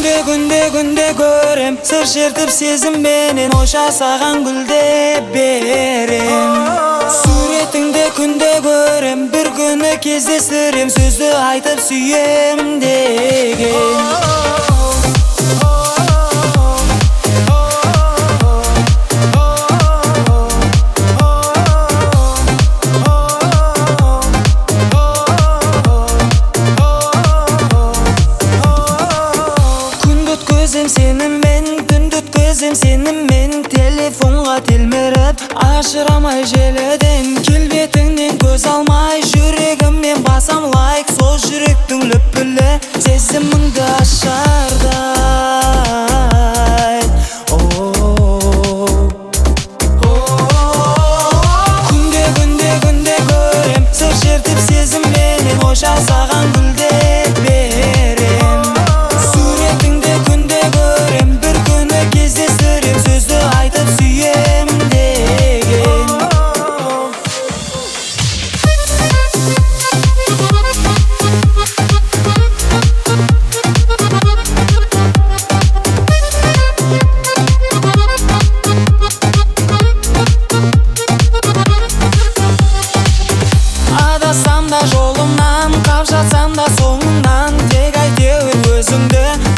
Күнде көрем сыр шертіп сезім менен ойша саған гүлде берем. Суретіңде күнде көрем, бір күні кездестірем, сөзді айтып сүйем деген. Сенімен телефонға телміріп ажырамай желіден, келбетіңнен көз алмай жүрегіммен басам лайк, сол жүректің лүпілі сезіміңді ашардай. Күнде көрем сыр шертіп сезім менен ойша саған гүлде берем. Суретіңде күнде көрем, бір күні кездестірем, сөзді айтып сүйем деген. Адасам да жолымнан, қап жатсам да соңымнан, тек әйтеуір өзіңді